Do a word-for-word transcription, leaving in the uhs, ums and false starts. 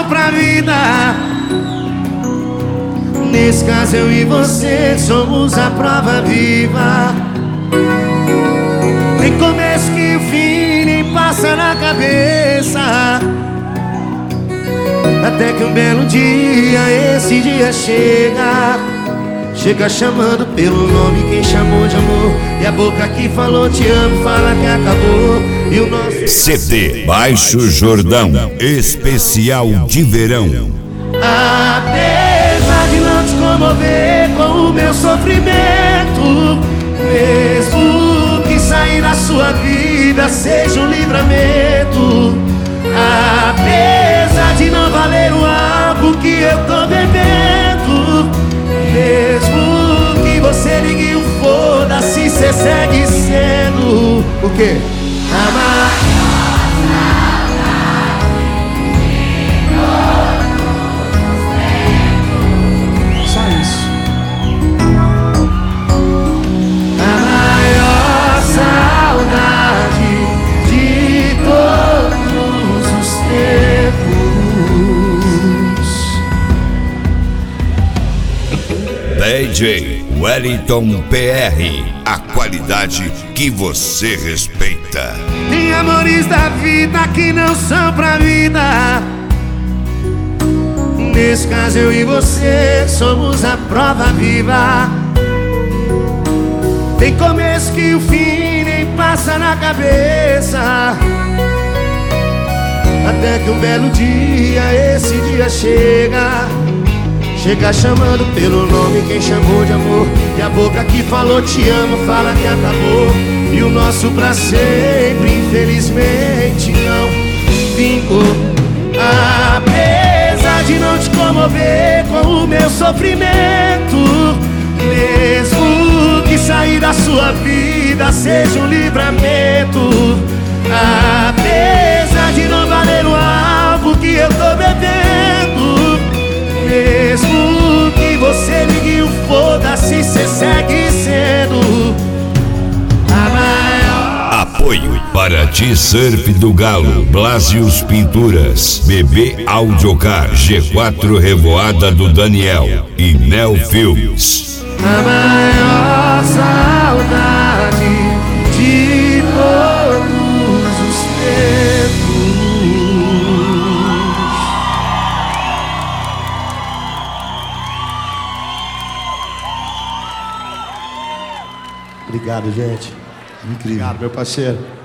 são pra vida. Nesse caso eu e você somos a prova viva. Nem começo que o fim nem passa na cabeça, até que um belo dia, esse dia chega. Chega chamando pelo nome quem chamou de amor, e a boca que falou te amo fala que acabou. E o nosso C D Baixo Jordão Especial de Verão. Apesar de não te comover com o meu sofrimento, mesmo que sair da sua vida seja um livramento, apesar de não valer o álcool que eu tô bebendo, mesmo que você ligue o foda-se, cê segue sendo o quê? Amar. Só isso. A maior saudade de todos os tempos. D J Wellington P R, a qualidade que você respeita. Tem amores da vida que não são pra vida. Nesse caso eu e você somos a prova viva. Tem começo que o fim nem passa na cabeça, até que um belo dia, esse dia chega. Chega chamando pelo nome quem chamou de amor, e a boca que falou te amo fala que acabou. E o nosso pra sempre infelizmente não vingou. Apesar de não te comover com o meu sofrimento, mesmo que sair da sua vida seja um livramento, apesar de não valer o álcool que eu tô bebendo, mesmo que você ligue o foda-se, cê segue sendo a maior. Apoio para T-Surf do Galo, Blasius Pinturas, B B Audiocar, G quatro Revoada do Daniel e Neo Filmes. A maior saudade de todos os tempos. Obrigado, gente. Incrível. Obrigado, meu parceiro.